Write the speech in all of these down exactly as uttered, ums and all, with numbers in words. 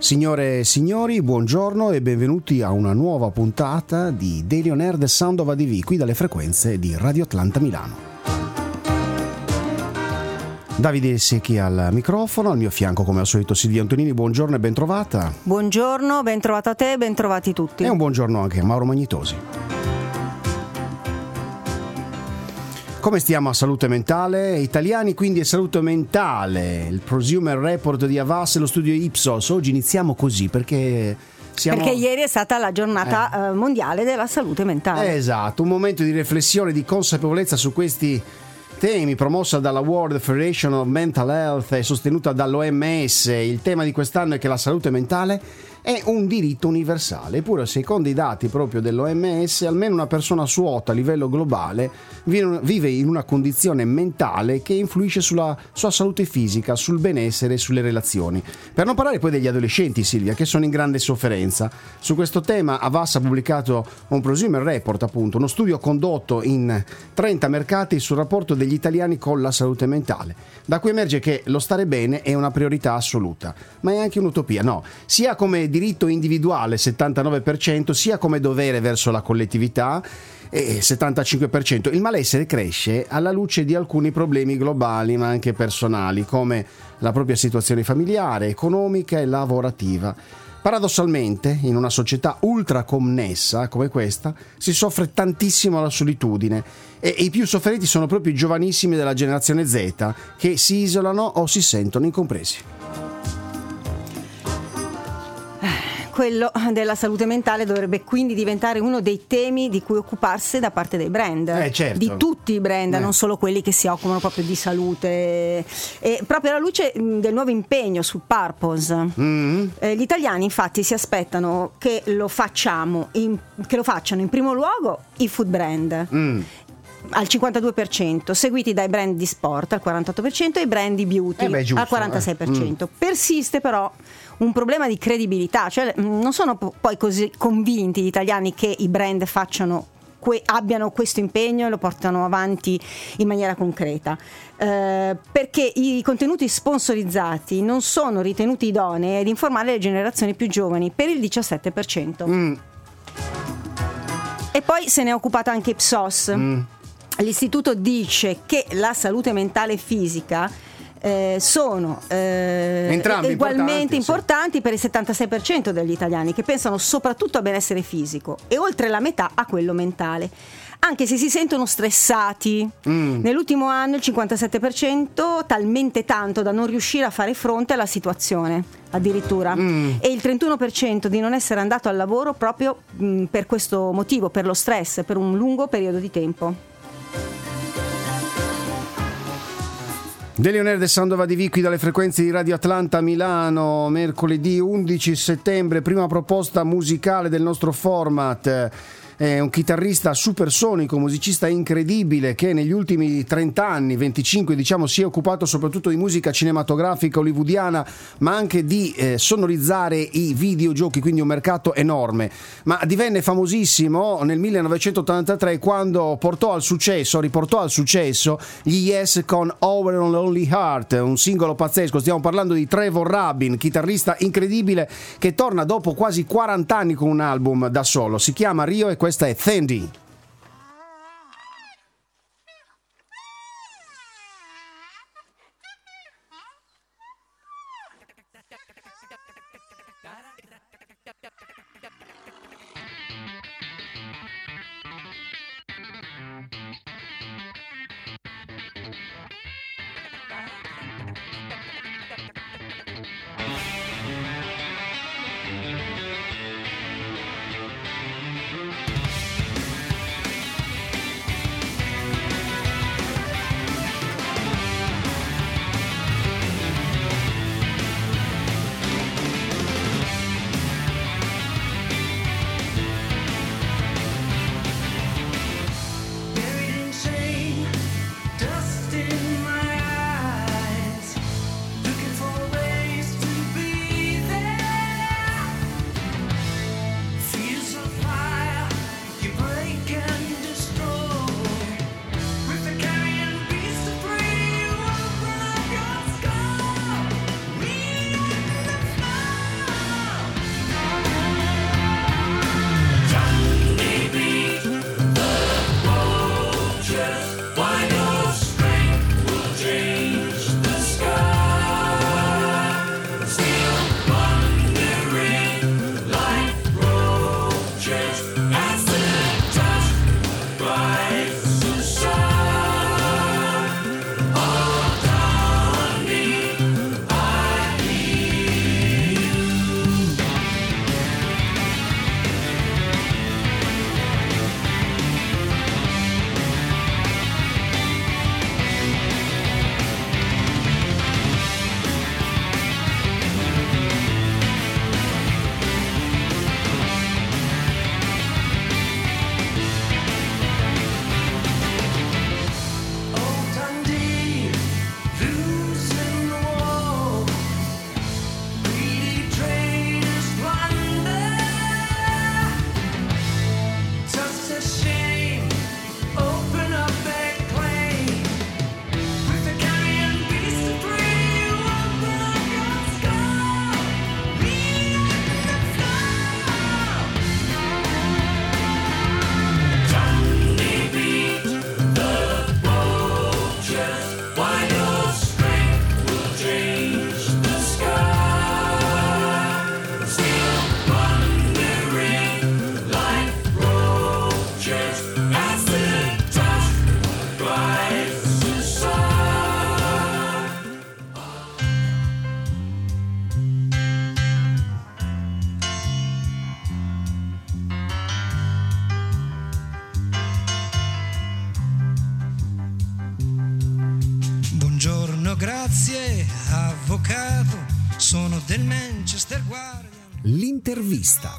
Signore e signori, buongiorno e benvenuti a una nuova puntata di Daily On Air The Sound of A D V, qui dalle frequenze di Radio Atlanta Milano. Davide Secchi al microfono, al mio fianco come al solito Silvia Antonini, buongiorno e ben trovata. Buongiorno, ben trovata a te e ben trovati tutti. E un buongiorno anche a Mauro Magnitosi. Come stiamo a salute mentale? Italiani quindi e salute mentale, il Prosumer Report di Havas e lo studio Ipsos. Oggi iniziamo così perché siamo... Perché ieri è stata la giornata eh. mondiale della salute mentale. Esatto, un momento di riflessione, di consapevolezza su questi temi, promossa dalla World Federation of Mental Health e sostenuta dall'O M S. Il tema di quest'anno è che la salute mentale è un diritto universale, eppure secondo i dati proprio dell'O M S almeno una persona su otto a livello globale vive in una condizione mentale che influisce sulla sua salute fisica, sul benessere e sulle relazioni. Per non parlare poi degli adolescenti, Silvia, che sono in grande sofferenza. Su questo tema Havas ha pubblicato un Prosumer Report, appunto, uno studio condotto in trenta mercati sul rapporto degli italiani con la salute mentale, da cui emerge che lo stare bene è una priorità assoluta, ma è anche un'utopia, no? Sia come diritto individuale settantanove per cento, sia come dovere verso la collettività e settantacinque per cento. Il malessere cresce alla luce di alcuni problemi globali ma anche personali, come la propria situazione familiare, economica e lavorativa. Paradossalmente, in una società ultraconnessa come questa, si soffre tantissimo la solitudine e i più sofferenti sono proprio i giovanissimi della generazione Z, che si isolano o si sentono incompresi. Quello della salute mentale dovrebbe quindi diventare uno dei temi di cui occuparsi da parte dei brand, eh, certo. di tutti i brand, eh. non solo quelli che si occupano proprio di salute. E proprio alla luce del nuovo impegno sul purpose, mm-hmm. eh, gli italiani infatti si aspettano che lo facciamo, in, che lo facciano in primo luogo i food brand. Mm. Al cinquantadue per cento, seguiti dai brand di sport al quarantotto per cento e i brand di beauty eh beh, giusto, al quarantasei per cento. Eh. Mm. Persiste però un problema di credibilità, cioè non sono poi così convinti gli italiani che i brand facciano que- abbiano questo impegno e lo portano avanti in maniera concreta, eh, perché i contenuti sponsorizzati non sono ritenuti idonei ad informare le generazioni più giovani per il diciassette per cento. Mm. E poi se ne è occupata anche Ipsos. Mm. L'istituto dice che la salute mentale e fisica eh, sono eh, ugualmente importanti, importanti sì. per il settantasei per cento degli italiani, che pensano soprattutto al benessere fisico e oltre la metà a quello mentale, anche se si sentono stressati. Mm. Nell'ultimo anno il cinquantasette per cento, talmente tanto da non riuscire a fare fronte alla situazione addirittura, mm. e il trentuno per cento di non essere andato al lavoro proprio mh, per questo motivo, per lo stress, per un lungo periodo di tempo. Daily On Air The Sound of A D V qui dalle frequenze di Radio Atlanta Milano, mercoledì undici settembre, prima proposta musicale del nostro format. È un chitarrista supersonico, musicista incredibile che negli ultimi trenta anni, venticinque diciamo, si è occupato soprattutto di musica cinematografica hollywoodiana, ma anche di eh, sonorizzare i videogiochi, quindi un mercato enorme. Ma divenne famosissimo nel millenovecentottantatré quando portò al successo, riportò al successo gli Yes con Over a Lonely Heart, un singolo pazzesco. Stiamo parlando di Trevor Rabin, chitarrista incredibile che torna dopo quasi quaranta anni con un album da solo. Si chiama Rio e questa è Thandy. grazie avvocato, sono del Manchester Guardian. L'intervista.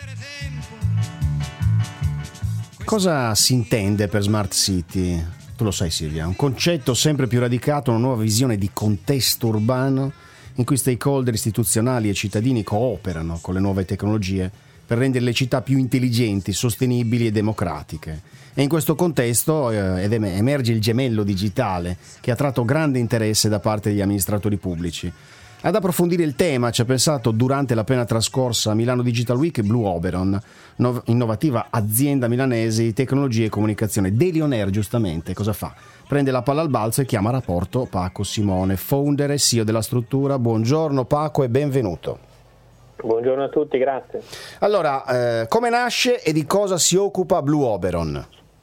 Cosa si intende per Smart City? Tu lo sai, Silvia, un concetto sempre più radicato, una nuova visione di contesto urbano in cui stakeholder istituzionali e cittadini cooperano con le nuove tecnologie per rendere le città più intelligenti, sostenibili e democratiche. E in questo contesto eh, emerge il gemello digitale, che ha tratto grande interesse da parte degli amministratori pubblici. Ad approfondire il tema ci ha pensato durante l'appena trascorsa Milano Digital Week Blue Oberon, no- innovativa azienda milanese di tecnologie e comunicazione. Delionair, giustamente, cosa fa? Prende la palla al balzo e chiama a rapporto Paco Simone, founder e C E O della struttura. Buongiorno Paco e benvenuto. Buongiorno a tutti, grazie. Allora, eh, come nasce e di cosa si occupa Blue Oberon?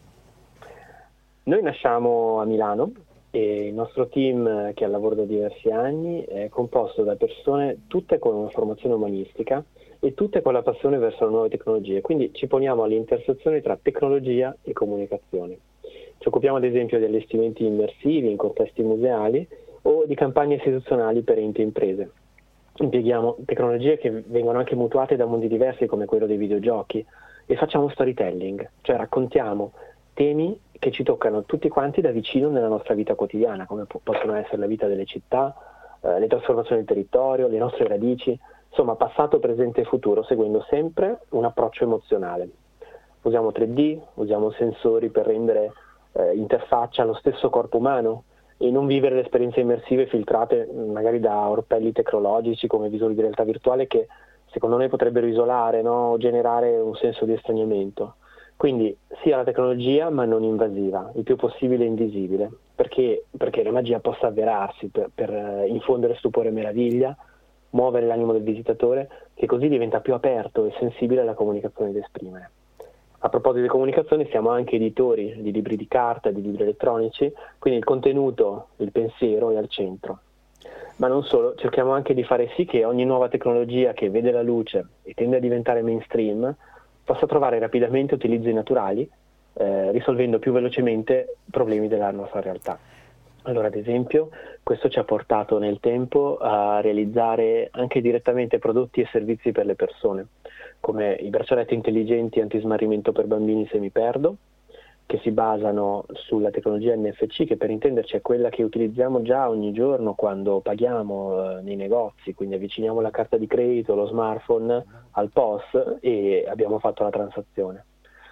Noi nasciamo a Milano e il nostro team, che è al lavoro da diversi anni, è composto da persone tutte con una formazione umanistica e tutte con la passione verso le nuove tecnologie, quindi ci poniamo all'intersezione tra tecnologia e comunicazione. Ci occupiamo ad esempio di allestimenti immersivi in contesti museali o di campagne istituzionali per enti e imprese. Impieghiamo tecnologie che vengono anche mutuate da mondi diversi come quello dei videogiochi e facciamo storytelling, cioè raccontiamo temi che ci toccano tutti quanti da vicino nella nostra vita quotidiana, come po- possono essere la vita delle città, eh, le trasformazioni del territorio, le nostre radici, insomma passato, presente e futuro, seguendo sempre un approccio emozionale. Usiamo tre D, usiamo sensori per rendere eh, interfaccia allo stesso corpo umano e non vivere le esperienze immersive filtrate magari da orpelli tecnologici come visori di realtà virtuale che secondo noi potrebbero isolare, no? O generare un senso di estraniamento. Quindi sia la tecnologia ma non invasiva, il più possibile invisibile, perché, perché la magia possa avverarsi per, per infondere stupore e meraviglia, muovere l'animo del visitatore, che così diventa più aperto e sensibile alla comunicazione da esprimere. A proposito di comunicazione, siamo anche editori di libri di carta, di libri elettronici, quindi il contenuto, il pensiero è al centro. Ma non solo, cerchiamo anche di fare sì che ogni nuova tecnologia che vede la luce e tende a diventare mainstream possa trovare rapidamente utilizzi naturali, eh, risolvendo più velocemente problemi della nostra realtà. Allora, ad esempio, questo ci ha portato nel tempo a realizzare anche direttamente prodotti e servizi per le persone, come i braccialetti intelligenti antismarrimento per bambini semiperdo, che si basano sulla tecnologia N F C, che per intenderci è quella che utilizziamo già ogni giorno quando paghiamo eh, nei negozi, quindi avviciniamo la carta di credito, lo smartphone al P O S e abbiamo fatto la transazione.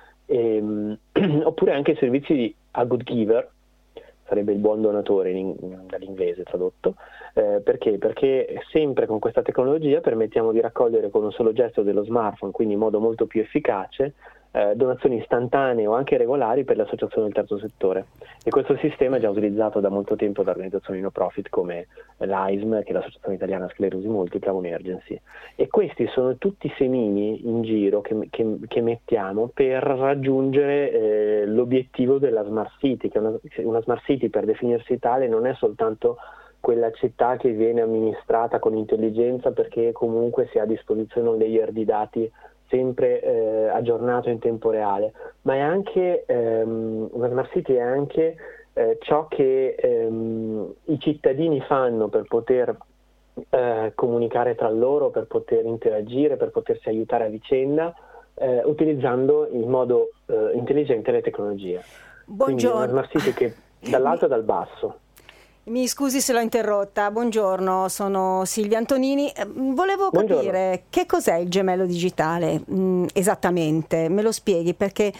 E, oppure anche i servizi di A Good Giver, sarebbe il buon donatore in, dall'inglese tradotto, eh, perché? Perché sempre con questa tecnologia permettiamo di raccogliere con un solo gesto dello smartphone, quindi in modo molto più efficace, eh, donazioni istantanee o anche regolari per le associazioni del terzo settore. E questo sistema è già utilizzato da molto tempo da organizzazioni no profit come l'A I S M, che è l'Associazione Italiana Sclerosi Multipla, Emergency. E questi sono tutti semini in giro che, che, che mettiamo per raggiungere eh, l'obiettivo della Smart City, che una, una Smart City per definirsi tale non è soltanto quella città che viene amministrata con intelligenza perché comunque si ha a disposizione un layer di dati sempre eh, aggiornato in tempo reale, ma è anche ehm, una Smart City è anche eh, ciò che ehm, i cittadini fanno per poter eh, comunicare tra loro, per poter interagire, per potersi aiutare a vicenda, eh, utilizzando in modo eh, intelligente le tecnologie. Buongiorno. Quindi una Smart City che dall'alto e dal basso. Mi scusi se l'ho interrotta, buongiorno, sono Silvia Antonini. Volevo capire Buongiorno. Che cos'è il gemello digitale mh, esattamente, me lo spieghi, perché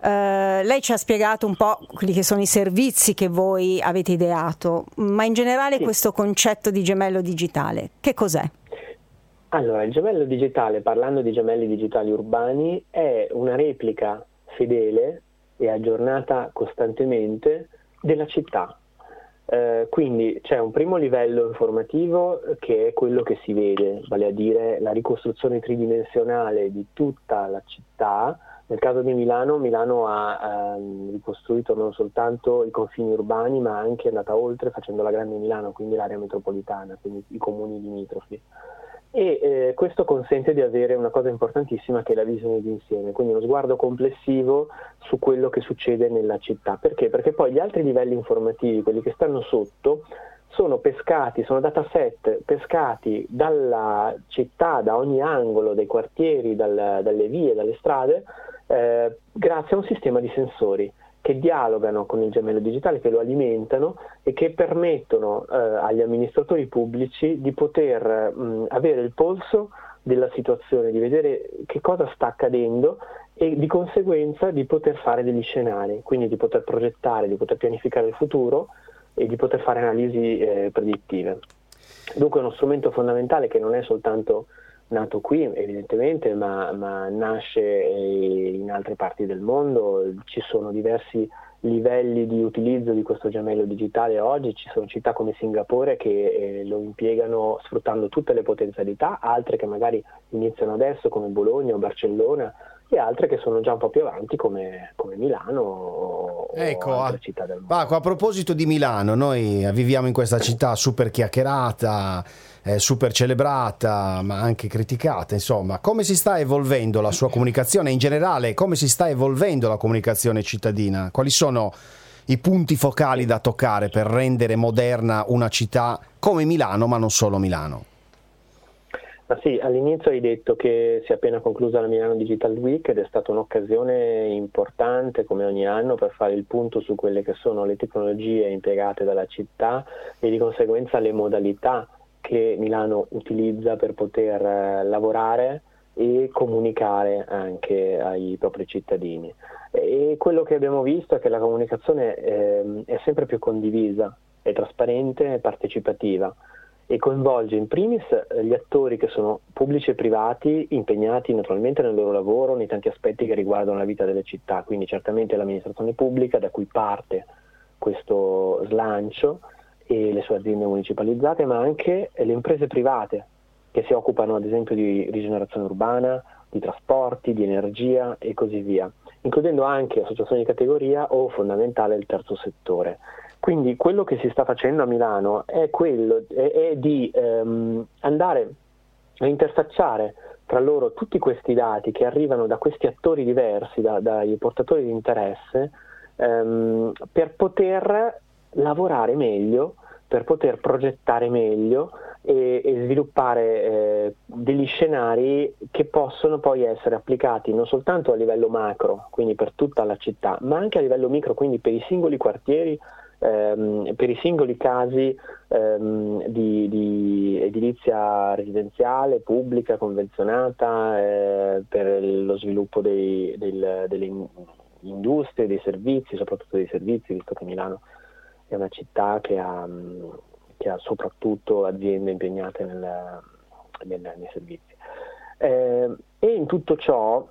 eh, lei ci ha spiegato un po' quelli che sono i servizi che voi avete ideato, ma in generale sì. Questo concetto di gemello digitale, che cos'è? Allora, il gemello digitale, parlando di gemelli digitali urbani, è una replica fedele e aggiornata costantemente della città. Uh, quindi c'è un primo livello informativo che è quello che si vede, vale a dire la ricostruzione tridimensionale di tutta la città. Nel caso di Milano, Milano ha um, ricostruito non soltanto i confini urbani ma anche è andata oltre facendo la Grande Milano, quindi l'area metropolitana, quindi i comuni limitrofi. E eh, questo consente di avere una cosa importantissima che è la visione d'insieme, quindi uno sguardo complessivo su quello che succede nella città. Perché? Perché poi gli altri livelli informativi, quelli che stanno sotto, sono pescati, sono dataset pescati dalla città, da ogni angolo dei quartieri, dal, dalle vie, dalle strade, eh, grazie a un sistema di sensori che dialogano con il gemello digitale, che lo alimentano e che permettono eh, agli amministratori pubblici di poter mh, avere il polso della situazione, di vedere che cosa sta accadendo e di conseguenza di poter fare degli scenari, quindi di poter progettare, di poter pianificare il futuro e di poter fare analisi eh, predittive. Dunque è uno strumento fondamentale che non è soltanto nato qui evidentemente, ma, ma nasce in altre parti del mondo. Ci sono diversi livelli di utilizzo di questo gemello digitale oggi, ci sono città come Singapore che eh, lo impiegano sfruttando tutte le potenzialità, altre che magari iniziano adesso come Bologna o Barcellona, e altre che sono già un po' più avanti come, come Milano o, ecco, o altre a, città del mondo. Paco, a proposito di Milano, noi viviamo in questa città super chiacchierata, eh, super celebrata, ma anche criticata, insomma. Come si sta evolvendo la sua comunicazione? In generale, come si sta evolvendo la comunicazione cittadina? Quali sono i punti focali da toccare per rendere moderna una città come Milano, ma non solo Milano? Ma sì, all'inizio hai detto che si è appena conclusa la Milano Digital Week ed è stata un'occasione importante, come ogni anno, per fare il punto su quelle che sono le tecnologie impiegate dalla città e di conseguenza le modalità che Milano utilizza per poter eh, lavorare e comunicare anche ai propri cittadini. E quello che abbiamo visto è che la comunicazione eh, è sempre più condivisa, è trasparente e partecipativa, e coinvolge in primis gli attori che sono pubblici e privati, impegnati naturalmente nel loro lavoro, nei tanti aspetti che riguardano la vita delle città, quindi certamente l'amministrazione pubblica, da cui parte questo slancio, e le sue aziende municipalizzate, ma anche le imprese private che si occupano ad esempio di rigenerazione urbana, di trasporti, di energia e così via, includendo anche associazioni di categoria o, fondamentale, il terzo settore. Quindi quello che si sta facendo a Milano è quello è, è di ehm, andare a interfacciare tra loro tutti questi dati che arrivano da questi attori diversi, da, dai portatori di interesse, ehm, per poter lavorare meglio, per poter progettare meglio e, e sviluppare eh, degli scenari che possono poi essere applicati non soltanto a livello macro, quindi per tutta la città, ma anche a livello micro, quindi per i singoli quartieri, ehm, per i singoli casi ehm, di, di edilizia residenziale, pubblica, convenzionata, eh, per lo sviluppo dei, del, delle industrie, dei servizi, soprattutto dei servizi, visto che Milano è una città che ha, che ha soprattutto aziende impegnate nel, nel, nei servizi. Eh, e in tutto ciò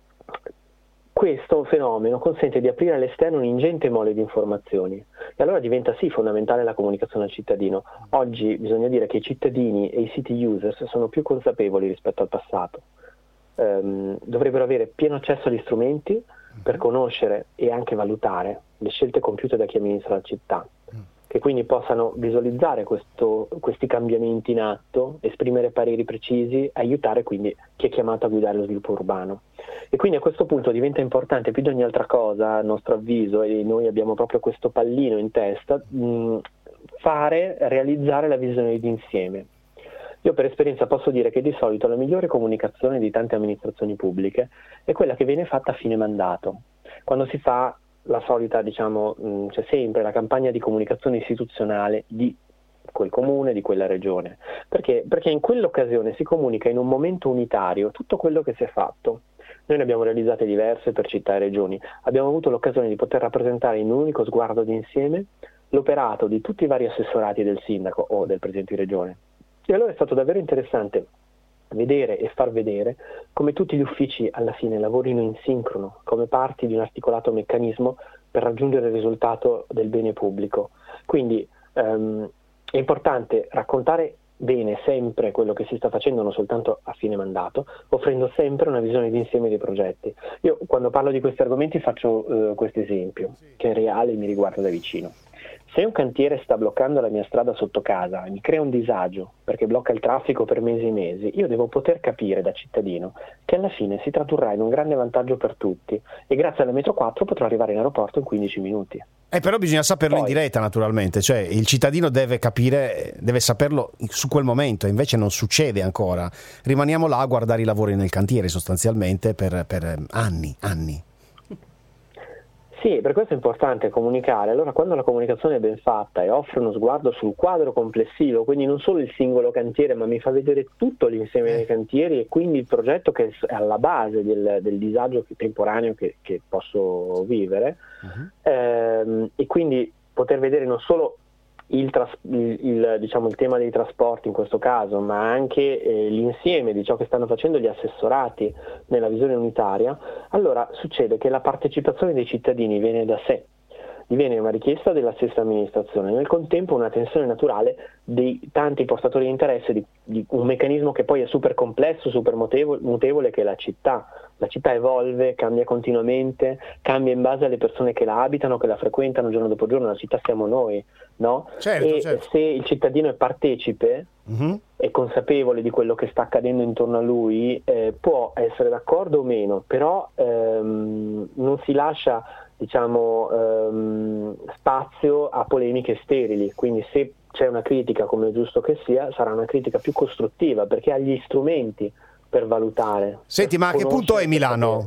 questo fenomeno consente di aprire all'esterno un'ingente mole di informazioni, e allora diventa sì fondamentale la comunicazione al cittadino. Oggi bisogna dire che i cittadini e i city users sono più consapevoli rispetto al passato, eh, dovrebbero avere pieno accesso agli strumenti per conoscere e anche valutare le scelte compiute da chi amministra la città, che quindi possano visualizzare questo, questi cambiamenti in atto, esprimere pareri precisi, aiutare quindi chi è chiamato a guidare lo sviluppo urbano. E quindi a questo punto diventa importante più di ogni altra cosa, a nostro avviso, e noi abbiamo proprio questo pallino in testa, mh, fare, realizzare la visione d'insieme. Io per esperienza posso dire che di solito la migliore comunicazione di tante amministrazioni pubbliche è quella che viene fatta a fine mandato, quando si fa la solita, diciamo, mh, c'è sempre la campagna di comunicazione istituzionale di quel comune, di quella regione, perché, perché in quell'occasione si comunica in un momento unitario tutto quello che si è fatto. Noi ne abbiamo realizzate diverse per città e regioni, abbiamo avuto l'occasione di poter rappresentare in un unico sguardo d'insieme l'operato di tutti i vari assessorati del sindaco o del presidente di regione. E allora è stato davvero interessante vedere e far vedere come tutti gli uffici alla fine lavorino in sincrono, come parti di un articolato meccanismo per raggiungere il risultato del bene pubblico. Quindi ehm, è importante raccontare bene sempre quello che si sta facendo, non soltanto a fine mandato, offrendo sempre una visione d'insieme dei progetti. Io quando parlo di questi argomenti faccio eh, questo esempio, che è reale e mi riguarda da vicino. Se un cantiere sta bloccando la mia strada sotto casa e mi crea un disagio perché blocca il traffico per mesi e mesi, io devo poter capire da cittadino che alla fine si tradurrà in un grande vantaggio per tutti e grazie alla metro quattro potrò arrivare in aeroporto in quindici minuti. Eh, però bisogna saperlo Poi, in diretta, naturalmente, cioè il cittadino deve capire, deve saperlo su quel momento, invece non succede ancora. Rimaniamo là a guardare i lavori nel cantiere sostanzialmente per, per anni, anni. Sì, per questo è importante comunicare. Allora, quando la comunicazione è ben fatta e offre uno sguardo sul quadro complessivo, quindi non solo il singolo cantiere, ma mi fa vedere tutto l'insieme dei cantieri e quindi il progetto che è alla base del, del disagio temporaneo che, che posso vivere, uh-huh. ehm, e quindi poter vedere non solo il, tras- il, il, diciamo, il tema dei trasporti in questo caso, ma anche eh, l'insieme di ciò che stanno facendo gli assessorati nella visione unitaria, allora succede che la partecipazione dei cittadini viene da sé, diviene una richiesta della stessa amministrazione, nel contempo una tensione naturale dei tanti portatori di interesse di, di un meccanismo che poi è super complesso, super mutevole, mutevole, che è la città. La città evolve, cambia continuamente, cambia in base alle persone che la abitano, che la frequentano giorno dopo giorno. La città siamo noi, no? Certo, e certo. Se il cittadino è partecipe, uh-huh. è consapevole di quello che sta accadendo intorno a lui, eh, può essere d'accordo o meno, però ehm, non si lascia, diciamo, ehm, spazio a polemiche sterili. Quindi se c'è una critica, come è giusto che sia, sarà una critica più costruttiva, perché ha gli strumenti per valutare. Senti, ma a che punto è Milano?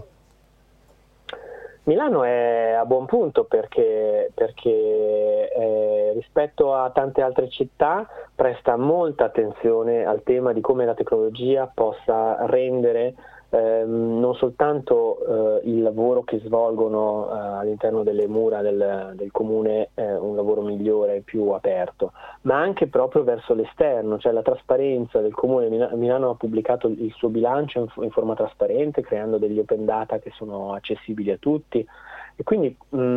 Milano è a buon punto perché, perché eh, rispetto a tante altre città presta molta attenzione al tema di come la tecnologia possa rendere ehm, non soltanto eh, il lavoro che svolgono eh, all'interno delle mura del, del comune eh, un lavoro migliore, più aperto, ma anche proprio verso l'esterno, cioè la trasparenza del comune. Milano ha pubblicato il suo bilancio in, in forma trasparente, creando degli open data che sono accessibili a tutti, e quindi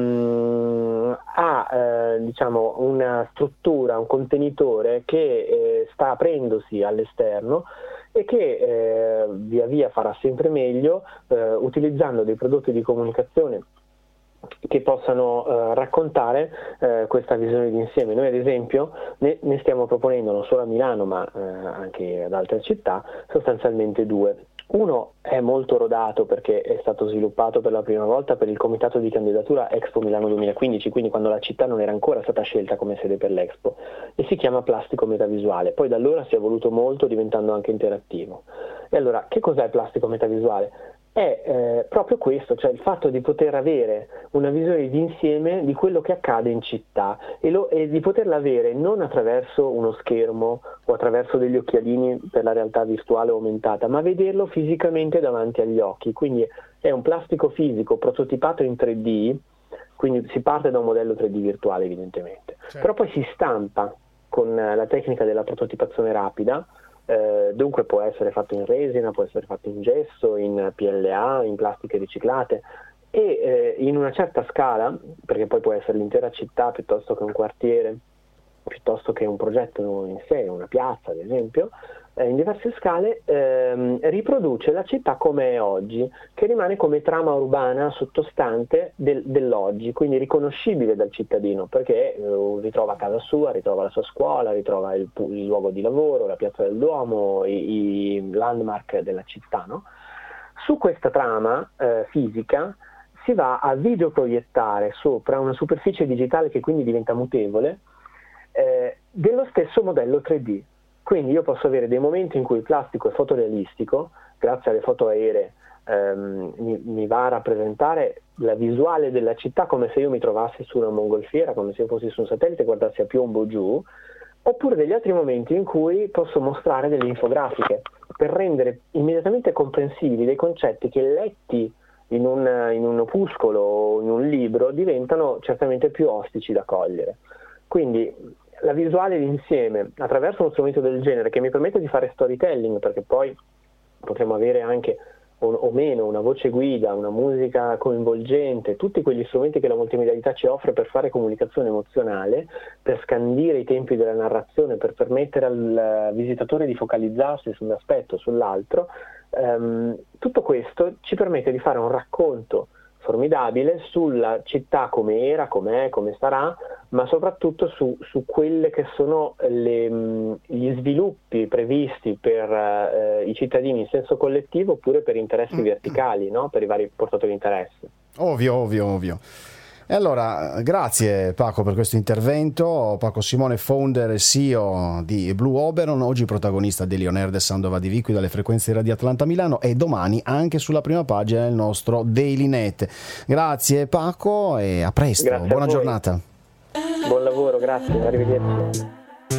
mh, ha eh, diciamo una struttura, un contenitore che eh, sta aprendosi all'esterno e che eh, via via farà sempre meglio eh, utilizzando dei prodotti di comunicazione che possano eh, raccontare eh, questa visione d'insieme. Noi ad esempio ne, ne stiamo proponendo non solo a Milano ma eh, anche ad altre città, sostanzialmente due. Uno è molto rodato perché è stato sviluppato per la prima volta per il comitato di candidatura Expo Milano duemilaquindici, quindi quando la città non era ancora stata scelta come sede per l'Expo, e si chiama Plastico Metavisuale. Poi da allora si è evoluto molto, diventando anche interattivo. E allora, che cos'è il plastico metavisuale? È eh, proprio questo, cioè il fatto di poter avere una visione d'insieme di quello che accade in città e, lo, e di poterla avere non attraverso uno schermo o attraverso degli occhialini per la realtà virtuale o aumentata, ma vederlo fisicamente davanti agli occhi. Quindi è un plastico fisico prototipato in tre D, quindi si parte da un modello tre D virtuale evidentemente, certo. Però poi si stampa con la tecnica della prototipazione rapida. Eh, dunque può essere fatto in resina, può essere fatto in gesso, in P L A, in plastiche riciclate, e eh, in una certa scala, perché poi può essere l'intera città piuttosto che un quartiere, piuttosto che un progetto in sé, una piazza ad esempio, eh, in diverse scale ehm, riproduce la città come è oggi, che rimane come trama urbana sottostante del, dell'oggi, quindi riconoscibile dal cittadino, perché eh, ritrova casa sua, ritrova la sua scuola, ritrova il, il luogo di lavoro, la piazza del Duomo, i, i landmark della città, no? Su questa trama eh, fisica si va a videoproiettare sopra una superficie digitale che quindi diventa mutevole, eh, dello stesso modello tre D. Quindi io posso avere dei momenti in cui il plastico è fotorealistico, grazie alle foto aeree ehm, mi, mi va a rappresentare la visuale della città come se io mi trovassi su una mongolfiera, come se io fossi su un satellite e guardassi a piombo giù, oppure degli altri momenti in cui posso mostrare delle infografiche per rendere immediatamente comprensibili dei concetti che letti in un, in un opuscolo o in un libro diventano certamente più ostici da cogliere. Quindi la visuale d'insieme attraverso uno strumento del genere che mi permette di fare storytelling, perché poi potremo avere anche o, o meno una voce guida, una musica coinvolgente, tutti quegli strumenti che la multimedialità ci offre per fare comunicazione emozionale, per scandire i tempi della narrazione, per permettere al visitatore di focalizzarsi su un aspetto o sull'altro. Um, tutto questo ci permette di fare un racconto formidabile sulla città come era, come è, come sarà, ma soprattutto su, su quelle che sono le, gli sviluppi previsti per eh, i cittadini in senso collettivo oppure per interessi verticali, no? Per i vari portatori di interesse. Ovvio, ovvio, ovvio. E allora, grazie Paco per questo intervento. Paco Simone, founder e C E O di Blue Oberon, oggi protagonista di Leonardo Sandova di Viqui dalle frequenze di Radio Atlanta Milano e domani anche sulla prima pagina del nostro Daily Net. Grazie Paco e a presto, Grazie buona a voi. giornata. Buon lavoro, grazie, arrivederci.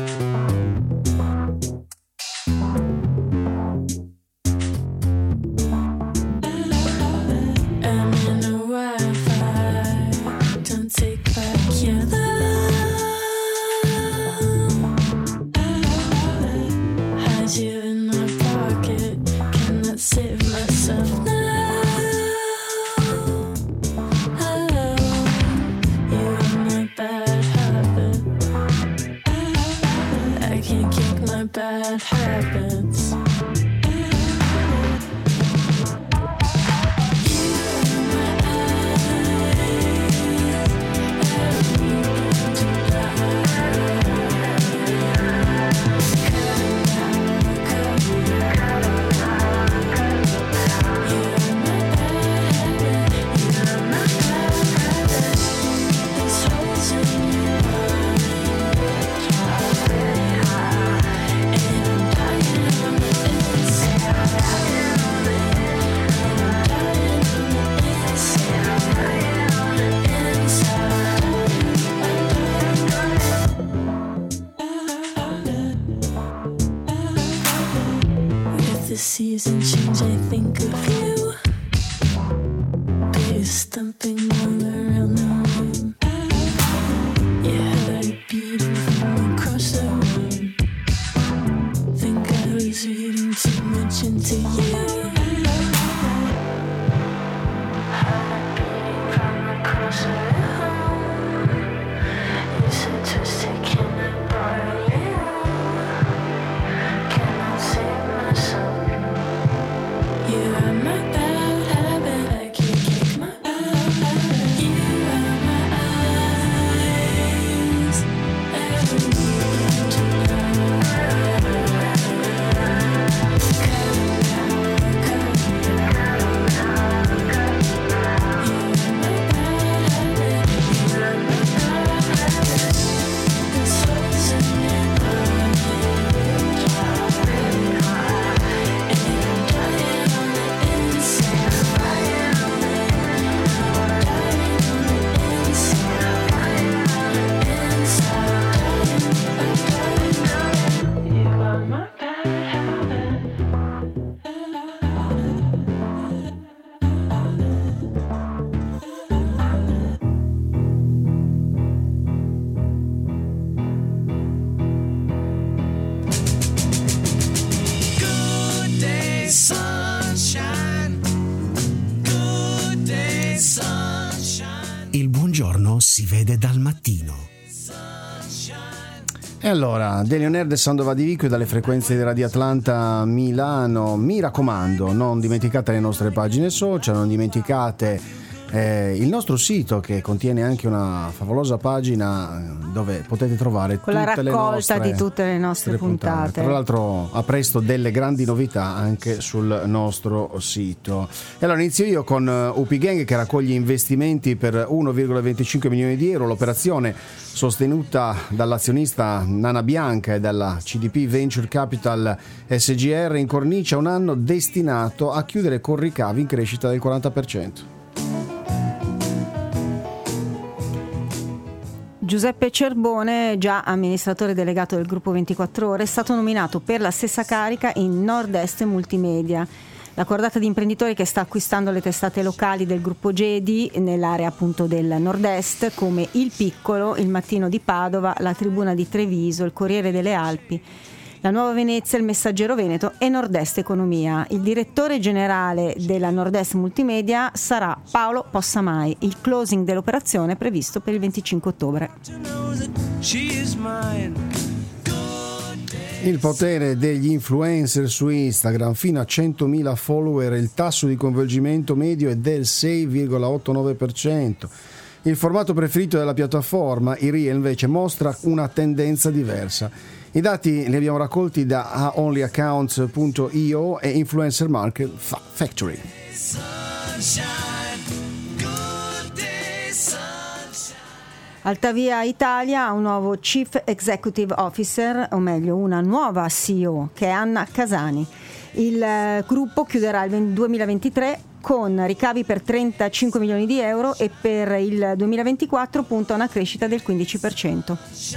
Bad habits. The season change, I think of you. Bass stumping all around the room. Your heart beating from across the room. Think I was reading too much into you. Heart beating from across the room. You said twisted, can I borrow you? Can I save myself? You are my bad habit, I can't kick my bad habit. You are my eyes, I don't need to know. Come, come, Il buongiorno si vede dal mattino. E allora, De Leonardo Sandova di Vico dalle frequenze di Radio Atlanta Milano. Mi raccomando, non dimenticate le nostre pagine social, non dimenticate eh, il nostro sito che contiene anche una favolosa pagina dove potete trovare con tutte la raccolta le nostre, di tutte le nostre puntate. puntate. Tra l'altro a presto delle grandi novità anche sul nostro sito. E allora inizio io con U P Gang che raccoglie investimenti per uno virgola venticinque milioni di euro. L'operazione, sostenuta dall'azionista Nana Bianca e dalla C D P Venture Capital S G R, incornicia un anno destinato a chiudere con ricavi in crescita del quaranta per cento. Giuseppe Cerbone, già amministratore delegato del gruppo ventiquattro ore, è stato nominato per la stessa carica in Nord-Est Multimedia, la cordata di imprenditori che sta acquistando le testate locali del gruppo Gedi nell'area appunto del Nord-Est, come Il Piccolo, Il Mattino di Padova, La Tribuna di Treviso, Il Corriere delle Alpi, La Nuova Venezia, Il Messaggero Veneto e Nord-Est Economia. Il direttore generale della Nord-Est Multimedia sarà Paolo Possamai. Il closing dell'operazione è previsto per il venticinque ottobre. Il potere degli influencer su Instagram, fino a centomila follower, il tasso di coinvolgimento medio è del sei virgola ottantanove per cento. Il formato preferito della piattaforma, i Reel, invece mostra una tendenza diversa. I dati li abbiamo raccolti da only accounts punto io e Influencer Market Factory. Altavia Italia ha un nuovo Chief Executive Officer, o meglio una nuova C E O, che è Anna Casani. Il eh, gruppo chiuderà il duemilaventitré con ricavi per trentacinque milioni di euro e per il duemilaventiquattro punta a una crescita del quindici per cento.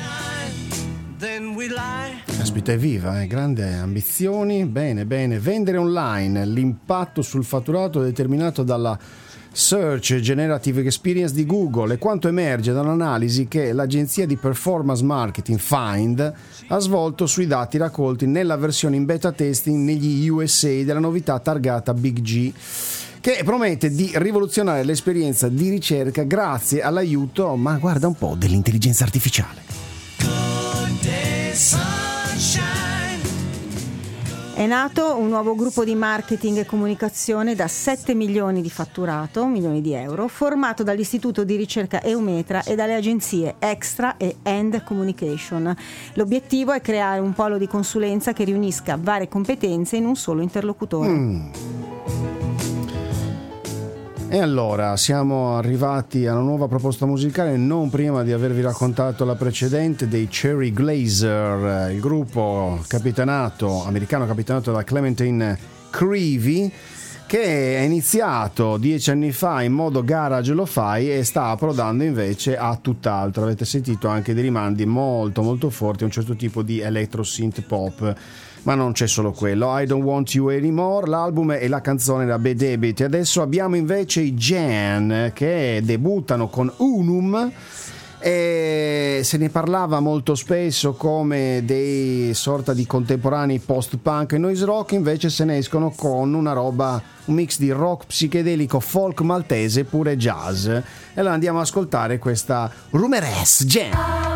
Caspita, è viva, eh? Grandi ambizioni. Bene, bene. Vendere online, l'impatto sul fatturato è determinato dalla Search Generative Experience di Google e quanto emerge da un'analisi che l'agenzia di performance marketing Find ha svolto sui dati raccolti nella versione in beta testing negli U S A della novità targata Big G, che promette di rivoluzionare l'esperienza di ricerca grazie all'aiuto, ma guarda un po', dell'intelligenza artificiale. È nato un nuovo gruppo di marketing e comunicazione da sette milioni di fatturato, milioni di euro, formato dall'istituto di ricerca Eumetra e dalle agenzie Extra e End Communication. L'obiettivo è creare un polo di consulenza che riunisca varie competenze in un solo interlocutore. Mm. E allora siamo arrivati a una nuova proposta musicale, non prima di avervi raccontato la precedente dei Cherry Glazer, il gruppo capitanato, americano capitanato da Clementine Creevy, che è iniziato dieci anni fa in modo garage lo-fi e sta approdando invece a tutt'altro. Avete sentito anche dei rimandi molto molto forti a un certo tipo di electro synth pop. Ma non c'è solo quello. I Don't Want You Anymore, l'album e la canzone da Bad Habit. E adesso abbiamo invece i Jan, che debuttano con Unum e se ne parlava molto spesso come dei sorta di contemporanei post-punk e noise rock, invece se ne escono con una roba, un mix di rock psichedelico, folk maltese pure jazz. E allora andiamo ad ascoltare questa Rumores Jan.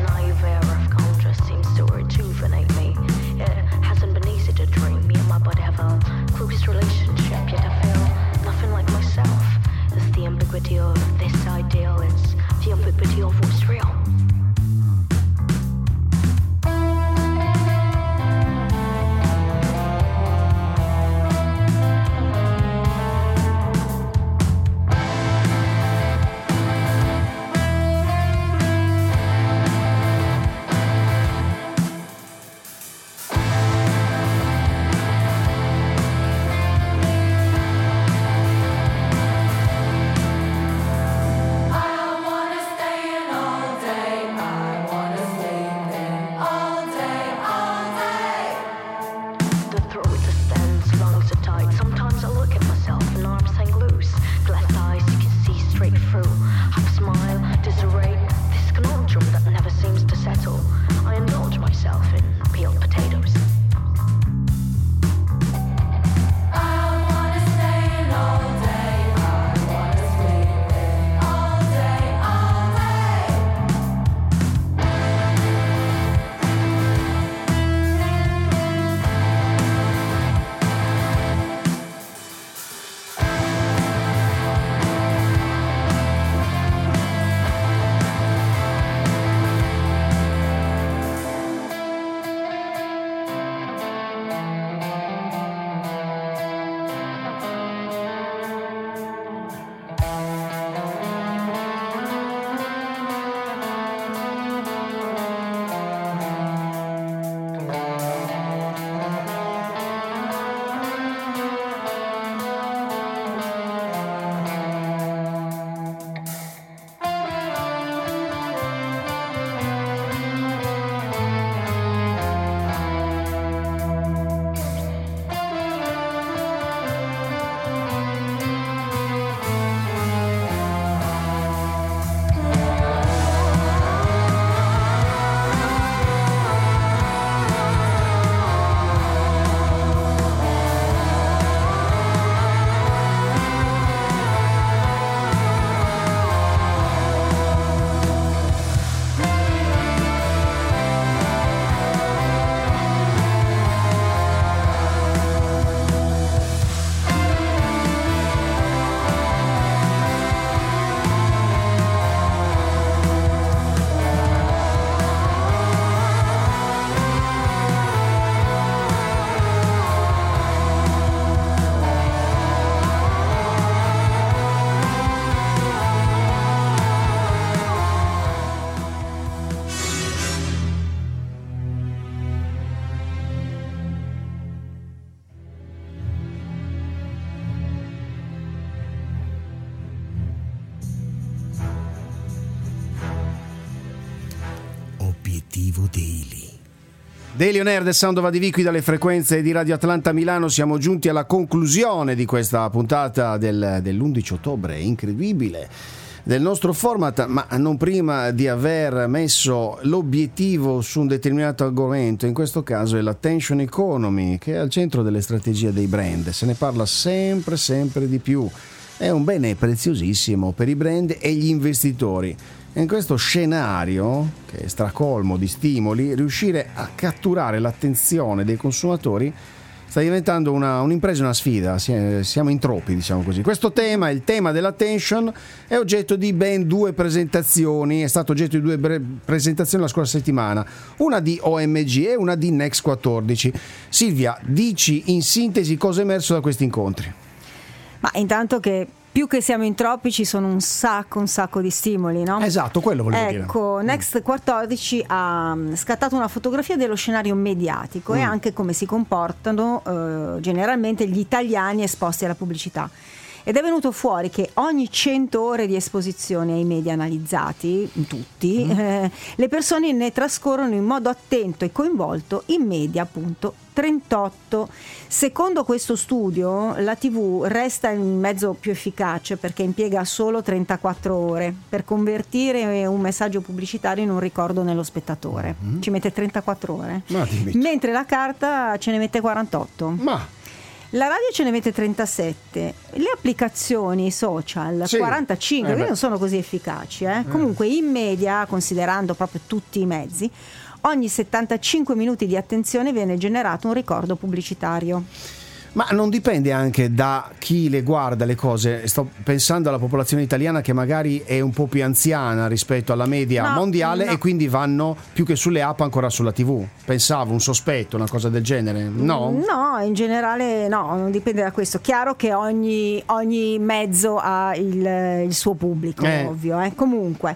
But Obiettivo Daily. Daily On Air del Sound of Adv qui dalle frequenze di Radio Atlanta Milano. Siamo giunti alla conclusione di questa puntata del, dell'undici ottobre, incredibile, del nostro format, ma non prima di aver messo l'obiettivo su un determinato argomento. In questo caso è l'attention economy, che è al centro delle strategie dei brand. Se ne parla sempre sempre di più, è un bene preziosissimo per i brand e gli investitori. In questo scenario, che è stracolmo di stimoli, riuscire a catturare l'attenzione dei consumatori sta diventando una, un'impresa, una sfida. Siamo in troppi, diciamo così. Questo tema, il tema dell'attention, è oggetto di ben due presentazioni. È stato oggetto di due bre- presentazioni la scorsa settimana, una di O M G e una di Next quattordici. Silvia, dici in sintesi cosa è emerso da questi incontri? Ma intanto che più che siamo in troppi ci sono un sacco un sacco di stimoli, no? Esatto, quello volevo dire. Ecco, Next quattordici ha scattato una fotografia dello scenario mediatico mm. e anche come si comportano eh, generalmente gli italiani esposti alla pubblicità. Ed è venuto fuori che ogni cento ore di esposizione ai media analizzati, tutti, mm. eh, le persone ne trascorrono in modo attento e coinvolto in media appunto trentotto. Secondo questo studio la tivù resta il mezzo più efficace perché impiega solo trentaquattro ore per convertire un messaggio pubblicitario in un ricordo nello spettatore. Mm. Ci mette trentaquattro ore, Ma mentre la carta ce ne mette quarantotto. Ma la radio ce ne mette trentasette, le applicazioni social sì. quarantacinque, eh quindi non sono così efficaci. Eh? Eh. Comunque in media, considerando proprio tutti i mezzi, ogni settantacinque minuti di attenzione viene generato un ricordo pubblicitario. Ma non dipende anche da chi le guarda le cose? Sto pensando alla popolazione italiana che magari è un po' più anziana rispetto alla media no, mondiale no. e quindi vanno più che sulle app ancora sulla tivù. Pensavo, un sospetto, una cosa del genere. No? No, in generale no, non dipende da questo. Chiaro che ogni, ogni mezzo ha il, il suo pubblico, eh. ovvio. Eh. Comunque...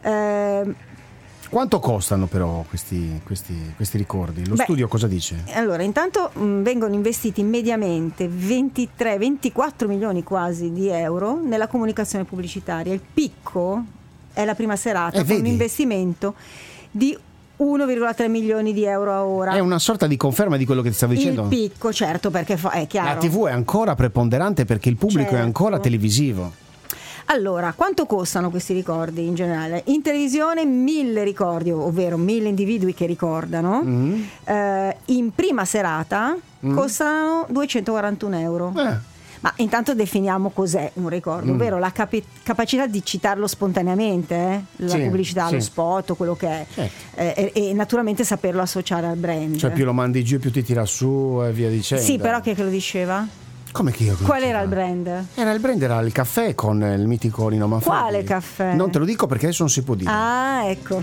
Eh, Quanto costano però questi, questi, questi ricordi? Lo Beh, studio cosa dice? Allora, intanto mh, vengono investiti mediamente ventitré ventiquattro milioni quasi di euro nella comunicazione pubblicitaria. Il picco è la prima serata, eh, con vedi? un investimento di uno virgola tre milioni di euro a ora. È una sorta di conferma di quello che ti stavo dicendo? Il picco, certo, perché fa, è chiaro. La tivù è ancora preponderante perché il pubblico certo. è ancora televisivo. Allora, quanto costano questi ricordi in generale? In televisione mille ricordi, ovvero mille individui che ricordano. Mm. Eh, in prima serata mm. costano duecentoquarantuno euro. Eh. Ma intanto definiamo cos'è un ricordo, mm. ovvero la capi- capacità di citarlo spontaneamente, eh? la sì, pubblicità, sì. lo spot, quello che è, certo. eh, e, e naturalmente saperlo associare al brand. Cioè più lo mandi giù più ti tira su e via dicendo. Sì, però chi è che lo diceva? Come che io? Qual era il brand? Era il brand, era il caffè con il mitico Nino Manfredi. Quale caffè? Non te lo dico perché adesso non si può dire. Ah, ecco.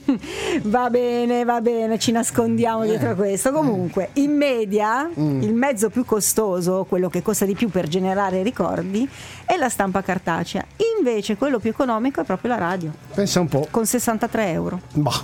Va bene, va bene, ci nascondiamo eh. dietro a questo. Comunque, in media, mm. il mezzo più costoso, quello che costa di più per generare ricordi, è la stampa cartacea. Invece, quello più economico è proprio la radio. Pensa un po'. Con sessantatré euro. Bah.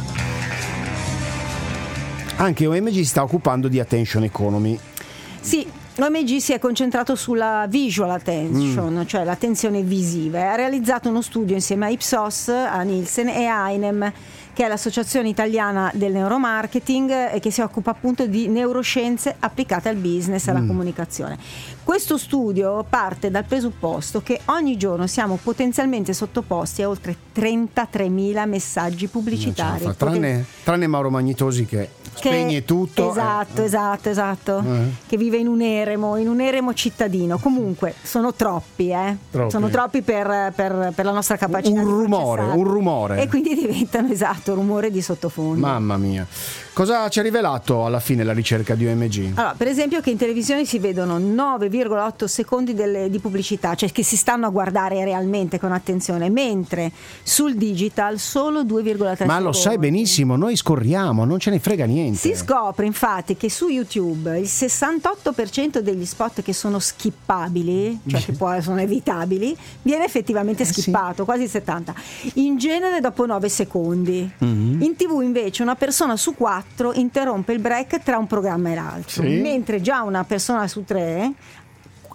Anche O M G sta occupando di attention economy. Sì. L'O M G si è concentrato sulla visual attention, mm. cioè l'attenzione visiva. Ha realizzato uno studio insieme a Ipsos, a Nielsen e a Ainem, che è l'associazione italiana del neuromarketing e che si occupa appunto di neuroscienze applicate al business e alla mm. comunicazione. Questo studio parte dal presupposto che ogni giorno siamo potenzialmente sottoposti a oltre trentatremila messaggi pubblicitari. Fa, tranne, tranne Mauro Magnitosi che, che spegne tutto. Esatto, eh. esatto, esatto. Eh. Che vive in un eremo, in un eremo cittadino. Comunque sono troppi, eh. Troppi. Sono troppi per, per, per la nostra capacità. Un di rumore, un rumore. E quindi diventano, esatto, rumore di sottofondo. Mamma mia. Cosa ci ha rivelato alla fine la ricerca di O M G? Allora, per esempio che in televisione si vedono nove virgola otto secondi delle, di pubblicità, cioè che si stanno a guardare realmente con attenzione, mentre sul digital solo due virgola tre Ma secondi. lo sai benissimo, noi scorriamo, non ce ne frega niente. Si scopre infatti che su YouTube il sessantotto per cento degli spot che sono skippabili, cioè che poi sono evitabili, viene effettivamente eh skippato, sì. quasi il settanta per cento. In genere dopo nove secondi. Mm-hmm. In tivù invece una persona su quattro interrompe il break tra un programma e l'altro, sì. mentre già una persona su tre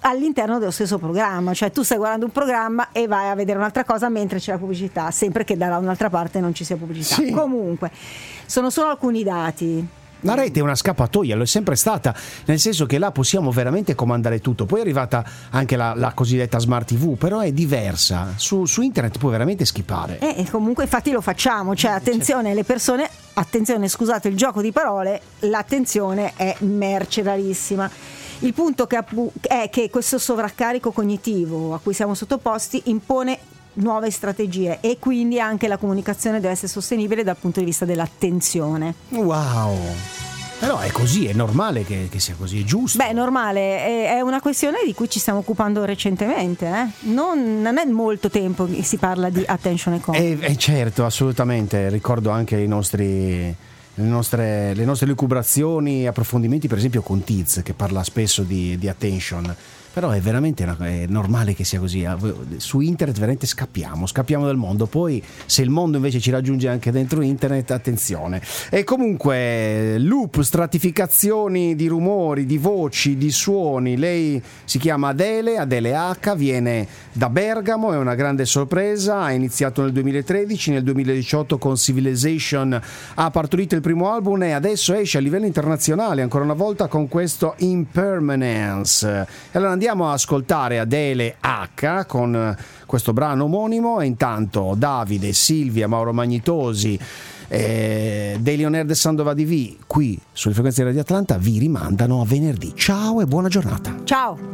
all'interno dello stesso programma, cioè tu stai guardando un programma e vai a vedere un'altra cosa mentre c'è la pubblicità, sempre che da un'altra parte non ci sia pubblicità. Sì. Comunque sono solo alcuni dati. La rete è una scappatoia, lo è sempre stata, nel senso che là possiamo veramente comandare tutto. Poi è arrivata anche la, la cosiddetta smart tivù, però è diversa. Su, su internet puoi veramente skippare. E comunque infatti lo facciamo, cioè attenzione, le persone, attenzione, scusate il gioco di parole, l'attenzione è merce rarissima. Il punto che appu- è che questo sovraccarico cognitivo a cui siamo sottoposti impone nuove strategie e quindi anche la comunicazione deve essere sostenibile dal punto di vista dell'attenzione. Wow! Però è così, è normale che, che sia così, è giusto. Beh, è normale, è, è una questione di cui ci stiamo occupando recentemente, eh? non, non è molto tempo che si parla di attention economy. E, e certo, assolutamente, ricordo anche i nostri... Le nostre, le nostre lucubrazioni, approfondimenti per esempio con Tiz che parla spesso di, di attention, però è veramente una, è normale che sia così. Su internet veramente scappiamo scappiamo dal mondo, poi se il mondo invece ci raggiunge anche dentro internet, attenzione. E comunque loop, stratificazioni di rumori, di voci, di suoni. Lei si chiama Adele Adele H, viene da Bergamo, è una grande sorpresa, ha iniziato nel duemilatredici, nel duemiladiciotto con Civilization ha partorito il primo album e adesso esce a livello internazionale ancora una volta con questo Impermanence. E allora andiamo a ascoltare Adele H con questo brano omonimo e intanto Davide, Silvia, Mauro Magnitosi, eh, Daily On Air de Sandova D V qui sulle frequenze di Radio Atlanta vi rimandano a venerdì. Ciao e buona giornata. Ciao.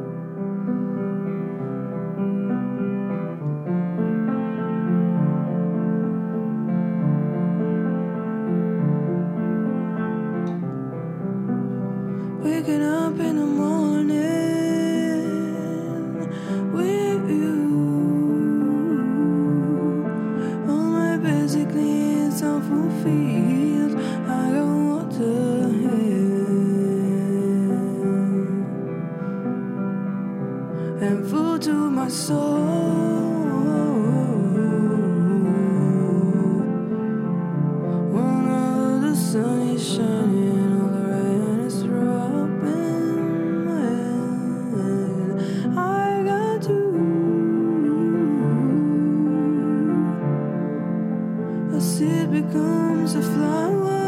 Waking up in the morning with you, all my basic needs are fulfilled. I got water and food to my soul. One of the sun is shining. It becomes a flower.